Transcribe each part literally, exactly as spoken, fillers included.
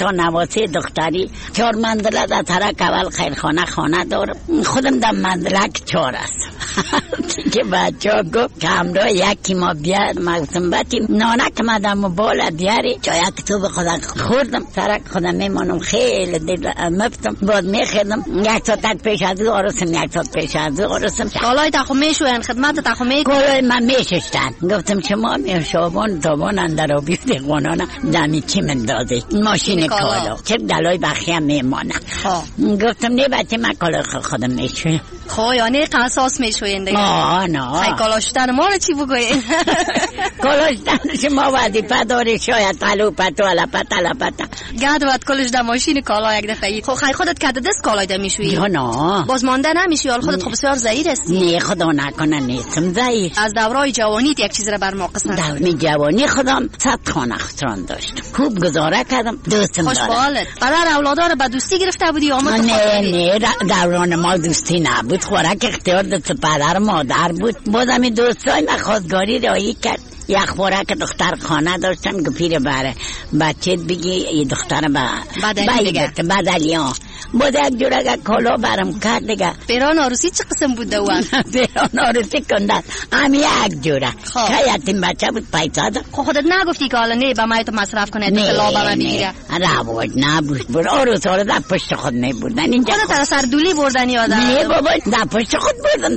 تا نواسه دختری چهار منزله در ترک اول خیرخانه خانه دارم. خودم در منزلک چهار است. که بچه ها گفت که همراه یکی ما بیاد، ما گفتم باتی نانک مدم و بالا دیاری چای یک تو به خودم خوردم. ترک خودم میمانم خیلی دل مفتم باید میخیدم. یک ساعت پیش از او آرستم، یک ساعت پیش از او آرستم. کالای تخو میشوین خدمت تخو می کالای من میششتن. گفتم شما می شابان تابان اندر آبی و دیقوانانه دمی چی من داده ماشین کالا چه دلای بخی هم میمانه. گفتم نه بچه من کالای خودم میشویم. خو یعنی قصاص میشوین دیگه؟ آه نه خیلی کالاشتن ما رو چی بگوین؟ کالاشتن شما وظیفه داری شاید تلو پتو علپت علپت گرد باید کلش در ماشین کالا یک دفعه. خو خیلی خودت کده دست کالای در میشوی؟ یا نه باز مانده نمیشی؟ حال خودت خب بسیار ضعیف هستی. نه خدا نکنه نیستم ضعیف. از دورای جوانیت یک چیز را بر ما قسم. دوران جوانی خودم صد خانه خسران داشتم، خوب گزاره کردم، دوستم دارم. خوشحالت. پدر اولادا رو به دوستی گرفته بودی آمد؟ نه نه دوران ما دوستی نبود، خوراک اختیار دست پدر مادر بود. بازم دوستای من خواستگاری رایی کرد. یک خوراک دختر خانه داشتن که پیر بره بچه بگی یه دختر با بدلی دیگه بدلیان بود یک جور اگر کالا برم کرد دیگه. پیران آروسی چه قسم بوده و پیران آروسی کندن همی یک جوره که یتیم بچه بود پیسا داد. خب خودت نگفتی که حالا نه با مایت مصرف کنه اطلاع با من بگیره؟ رواج نبود بود آروس آروس در پشت خود می بردن اینجا خودت از سر دولی بردن یادم؟ نه بابا در پشت خود بردن.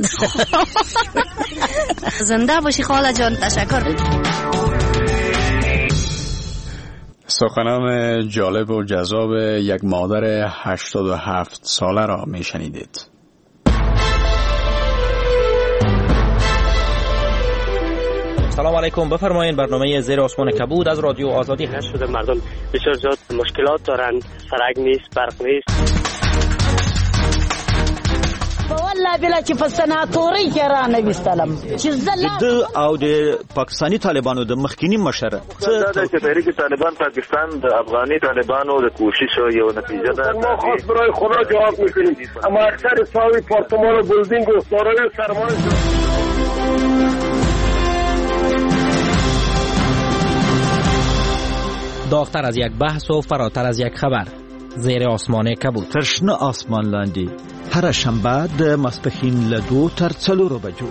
زنده باشی خاله جان، تشکر. سخنان جالب و جذاب یک مادر هشتاد و هفت ساله را می شنیدید. سلام علیکم، بفرمایید. برنامه زیر آسمان کبود از رادیو آزادی هست. شده مردم بسیار زیاد مشکلات دارند، سرک نیست، برق نیست. والله بلا چې په سناتوري کې را نه وستلم چې زله د او د پاکستانی طالبانو د مخکینی مشره دا چې تحریک طالبان پاکستان د افغاني طالبانو د کوشش یو نتیجه ده. ما خاص برای خدا جواب میکنیم، اما اکثر ساوی پارتمان و بلدینگ و سارای سرمایه داغتر از یک بحث و فراتر از یک خبر. زیر آسمان کبود. ترشنه آسمان لاندی هر شنبه د ماسپښین له دو تر څلورو بجو.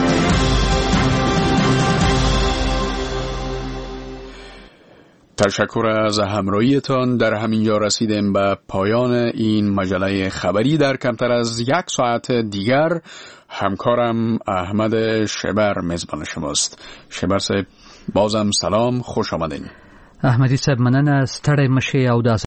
تشکر از همراهیتان. در همینجا رسیدیم به پایان این مجله خبری. در کمتر از یک ساعت دیگر همکارم احمد شبر میزبان شماست. شبر صاحب بازم سلام، خوش آمدین. احمدی صاحب مننه، ستړی مشه او د